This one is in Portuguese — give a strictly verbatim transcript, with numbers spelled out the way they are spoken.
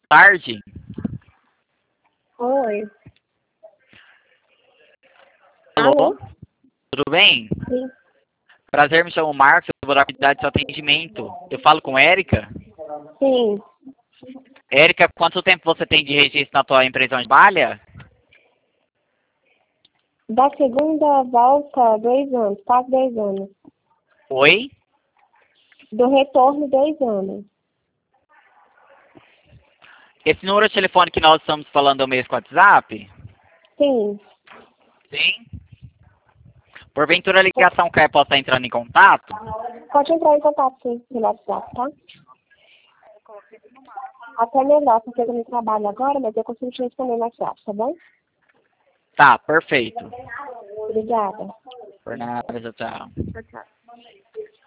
tarde. Oi. Alô? Alô? Tudo bem? Sim. Prazer, me chamo Marcos, eu vou dar cuidado do seu atendimento. Eu falo com Érica. Sim. Érica, quanto tempo você tem de registro na tua empresa onde trabalha? Da segunda volta, dois anos. Quase dois anos. Oi? Do retorno, dois anos. Esse número de telefone que nós estamos falando é o mesmo com o WhatsApp? Sim. Sim. Porventura a ligação que eu posso estar entrando em contato? Pode entrar em contato, sim, pelo WhatsApp, tá? Até melhor, porque eu não trabalho agora, mas eu consigo te responder no WhatsApp, tá bom? Tá, perfeito. Obrigada. Por nada, tchau. Tchau, tchau.